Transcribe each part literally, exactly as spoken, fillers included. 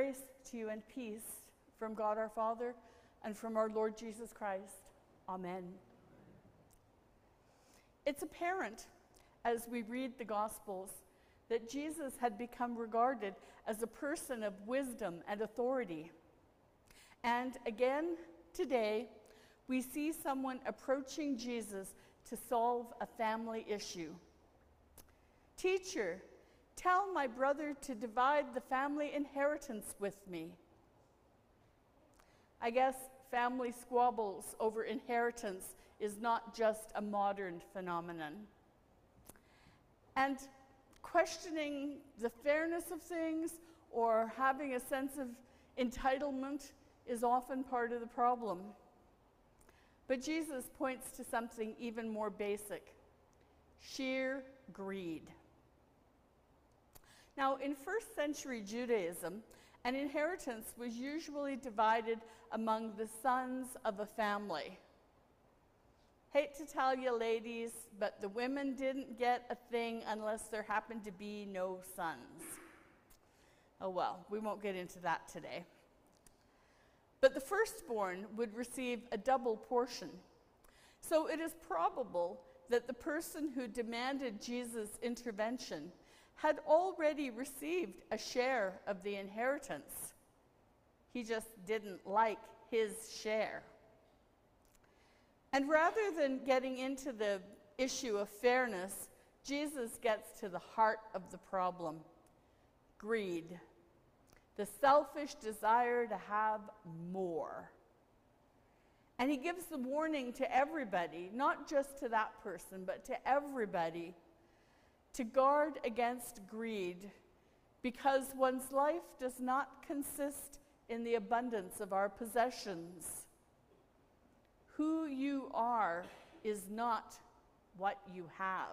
Grace to you and peace from God our Father and from our Lord Jesus Christ. Amen. It's apparent as we read the Gospels that Jesus had become regarded as a person of wisdom and authority. And again, today, we see someone approaching Jesus to solve a family issue. Teacher, tell my brother to divide the family inheritance with me. I guess family squabbles over inheritance is not just a modern phenomenon. And questioning the fairness of things or having a sense of entitlement is often part of the problem. But Jesus points to something even more basic: sheer greed. Now, in first century Judaism, an inheritance was usually divided among the sons of a family. Hate to tell you, ladies, but the women didn't get a thing unless there happened to be no sons. Oh well, we won't get into that today. But the firstborn would receive a double portion. So it is probable that the person who demanded Jesus' intervention had already received a share of the inheritance. He just didn't like his share. And rather than getting into the issue of fairness, Jesus gets to the heart of the problem: greed, the selfish desire to have more. And he gives the warning to everybody, not just to that person, but to everybody, to guard against greed, because one's life does not consist in the abundance of our possessions. Who you are is not what you have.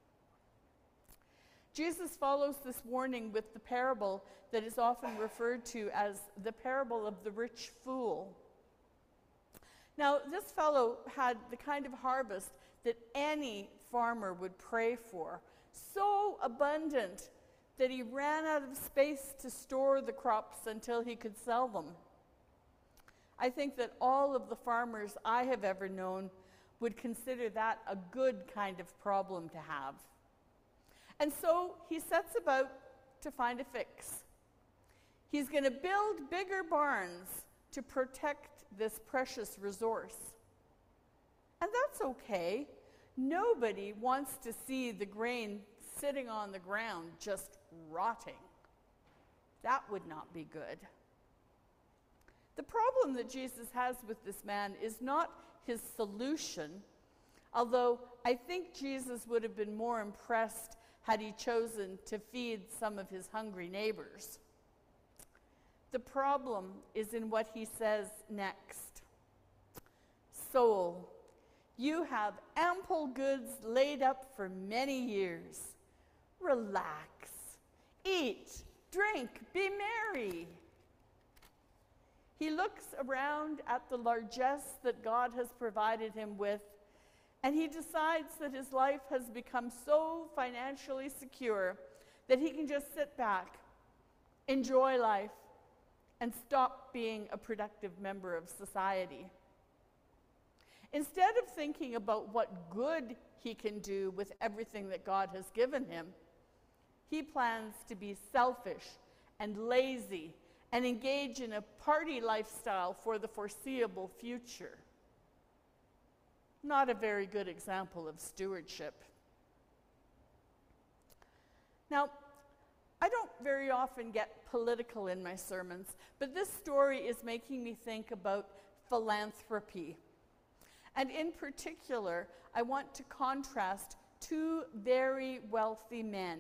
Jesus follows this warning with the parable that is often referred to as the parable of the rich fool. Now, this fellow had the kind of harvest that any farmer would pray for, so abundant that he ran out of space to store the crops until he could sell them. I think that all of the farmers I have ever known would consider that a good kind of problem to have. And so he sets about to find a fix. He's going to build bigger barns to protect this precious resource. And that's okay. Nobody wants to see the grain sitting on the ground just rotting. That would not be good. The problem that Jesus has with this man is not his solution, although I think Jesus would have been more impressed had he chosen to feed some of his hungry neighbors. The problem is in what he says next. Soul, you have ample goods laid up for many years. Relax, eat, drink, be merry. He looks around at the largesse that God has provided him with, and he decides that his life has become so financially secure that he can just sit back, enjoy life, and stop being a productive member of society. Instead of thinking about what good he can do with everything that God has given him, he plans to be selfish and lazy and engage in a party lifestyle for the foreseeable future. Not a very good example of stewardship. Now, I don't very often get political in my sermons, but this story is making me think about philanthropy. And in particular, I want to contrast two very wealthy men,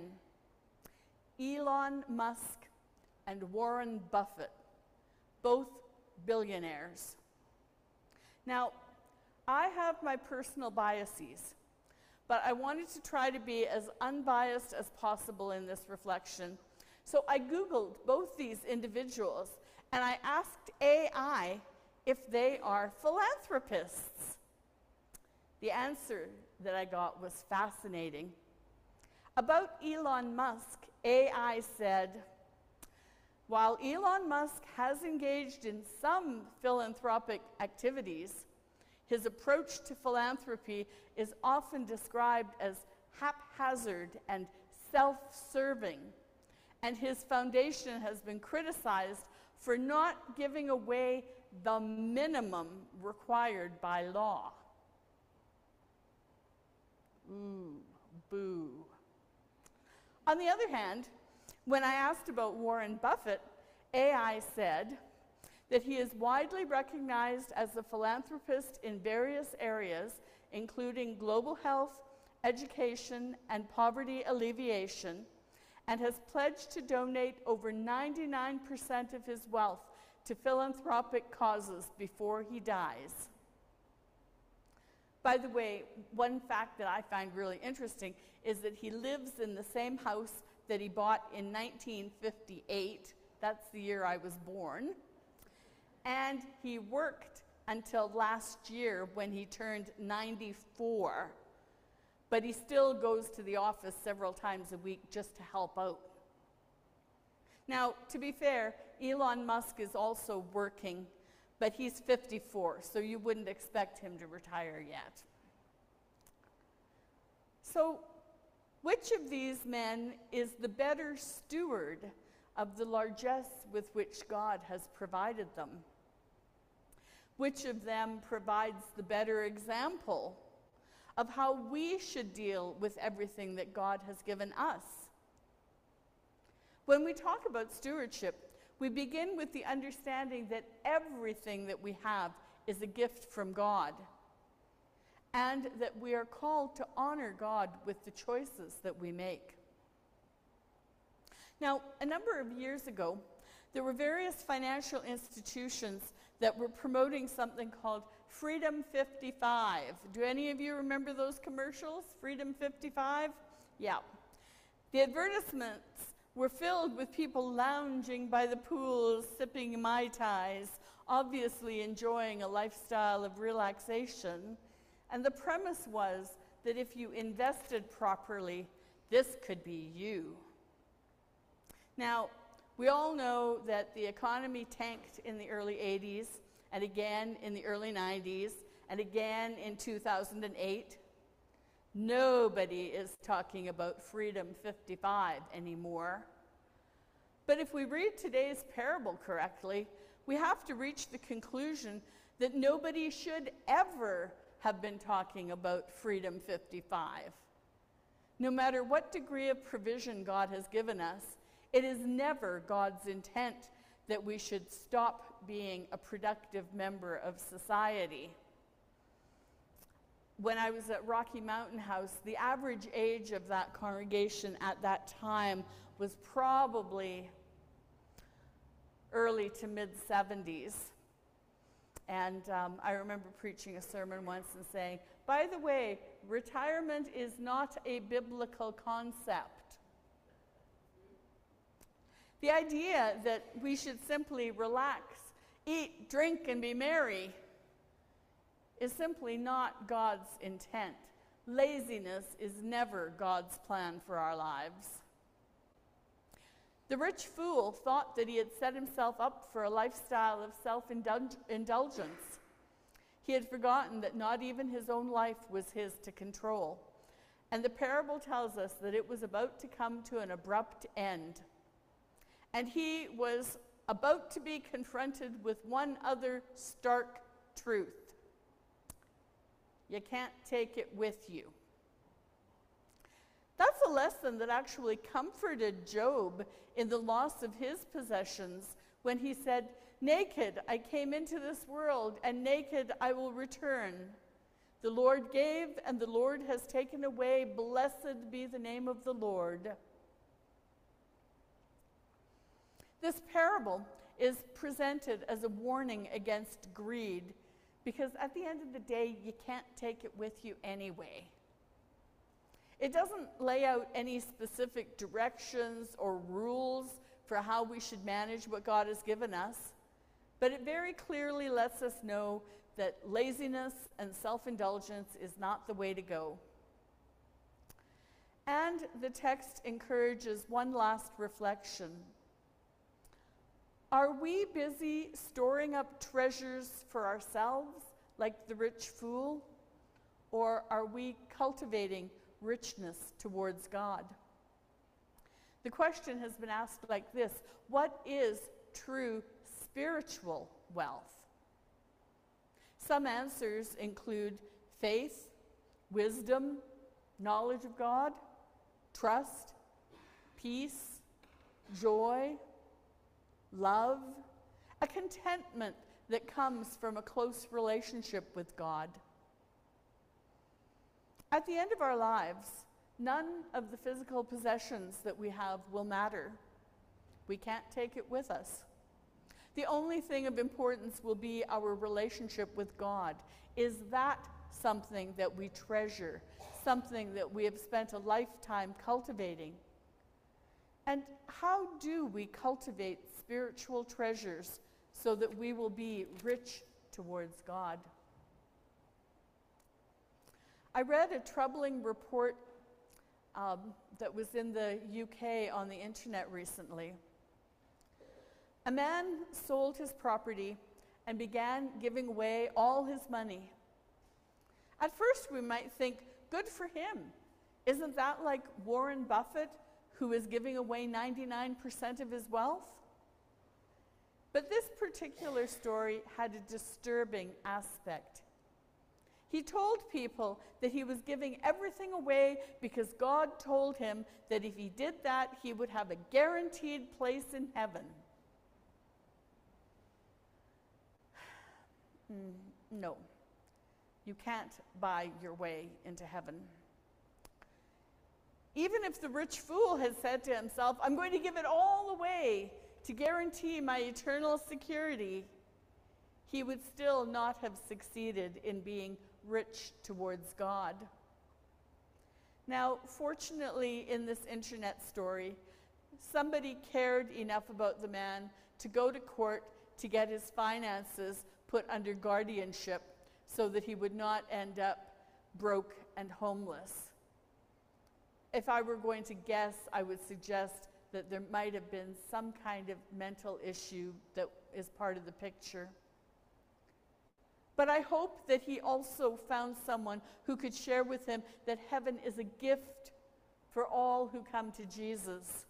Elon Musk and Warren Buffett, both billionaires. Now, I have my personal biases, but I wanted to try to be as unbiased as possible in this reflection. So I Googled both these individuals, and I asked A I if they are philanthropists. The answer that I got was fascinating. About Elon Musk, A I said, While Elon Musk has engaged in some philanthropic activities, his approach to philanthropy is often described as haphazard and self-serving, and his foundation has been criticized for not giving away the minimum required by law. Ooh, boo. On the other hand, when I asked about Warren Buffett, A I said that he is widely recognized as a philanthropist in various areas, including global health, education, and poverty alleviation, and has pledged to donate over ninety-nine percent of his wealth to philanthropic causes before he dies. By the way, one fact that I find really interesting is that he lives in the same house that he bought in nineteen fifty-eight. That's the year I was born. And he worked until last year when he turned ninety-four. But he still goes to the office several times a week just to help out. Now, to be fair, Elon Musk is also working, but he's fifty-four, so you wouldn't expect him to retire yet. So, which of these men is the better steward of the largesse with which God has provided them? Which of them provides the better example of how we should deal with everything that God has given us? When we talk about stewardship, we begin with the understanding that everything that we have is a gift from God, and that we are called to honor God with the choices that we make. Now, a number of years ago, there were various financial institutions that were promoting something called Freedom fifty-five. Do any of you remember those commercials, Freedom fifty-five? Yeah. The advertisements were filled with people lounging by the pools, sipping Mai Tais, obviously enjoying a lifestyle of relaxation. And the premise was that if you invested properly, this could be you. Now, we all know that the economy tanked in the early eighties, and again in the early nineties, and again in two thousand eight. Nobody is talking about Freedom fifty-five anymore. But if we read today's parable correctly, we have to reach the conclusion that nobody should ever have been talking about Freedom fifty-five. No matter what degree of provision God has given us, it is never God's intent that we should stop being a productive member of society. When I was at Rocky Mountain House, the average age of that congregation at that time was probably early to mid seventies. And um, I remember preaching a sermon once and saying, by the way, retirement is not a biblical concept. The idea that we should simply relax, eat, drink, and be merry is simply not God's intent. Laziness is never God's plan for our lives. The rich fool thought that he had set himself up for a lifestyle of self-indulgence. He had forgotten that not even his own life was his to control. And the parable tells us that it was about to come to an abrupt end. And he was about to be confronted with one other stark truth. You can't take it with you. That's a lesson that actually comforted Job in the loss of his possessions when he said, "Naked I came into this world, and naked I will return. The Lord gave, and the Lord has taken away. Blessed be the name of the Lord." This parable is presented as a warning against greed, because at the end of the day, you can't take it with you anyway. It doesn't lay out any specific directions or rules for how we should manage what God has given us, but it very clearly lets us know that laziness and self-indulgence is not the way to go. And the text encourages one last reflection. Are we busy storing up treasures for ourselves, like the rich fool? Or are we cultivating richness towards God? The question has been asked like this: what is true spiritual wealth? Some answers include faith, wisdom, knowledge of God, trust, peace, joy, love, a contentment that comes from a close relationship with God. At the end of our lives, none of the physical possessions that we have will matter. We can't take it with us. The only thing of importance will be our relationship with God. Is that something that we treasure, something that we have spent a lifetime cultivating? And how do we cultivate spiritual treasures so that we will be rich towards God? I read a troubling report um, that was in the U K on the internet recently. A man sold his property and began giving away all his money. At first we might think, good for him. Isn't that like Warren Buffett, who is giving away ninety-nine percent of his wealth? But this particular story had a disturbing aspect. He told people that he was giving everything away because God told him that if he did that, he would have a guaranteed place in heaven. Mm, no, you can't buy your way into heaven. Even if the rich fool had said to himself, I'm going to give it all away to guarantee my eternal security, he would still not have succeeded in being rich towards God. Now, fortunately, in this internet story, somebody cared enough about the man to go to court to get his finances put under guardianship so that he would not end up broke and homeless. If I were going to guess, I would suggest that there might have been some kind of mental issue that is part of the picture. But I hope that he also found someone who could share with him that heaven is a gift for all who come to Jesus.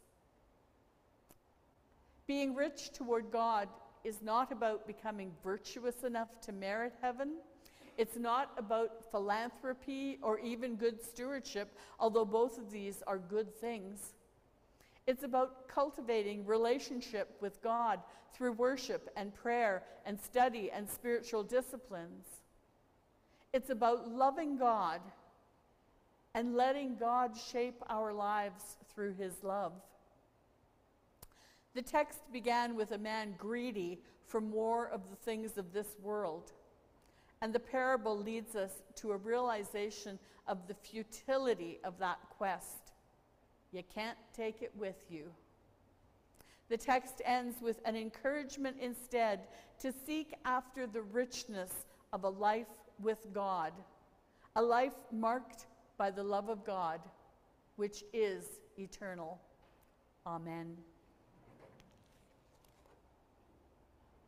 Being rich toward God is not about becoming virtuous enough to merit heaven. It's not about philanthropy or even good stewardship, although both of these are good things. It's about cultivating relationship with God through worship and prayer and study and spiritual disciplines. It's about loving God and letting God shape our lives through his love. The text began with a man greedy for more of the things of this world. And the parable leads us to a realization of the futility of that quest. You can't take it with you. The text ends with an encouragement instead to seek after the richness of a life with God, a life marked by the love of God, which is eternal. Amen.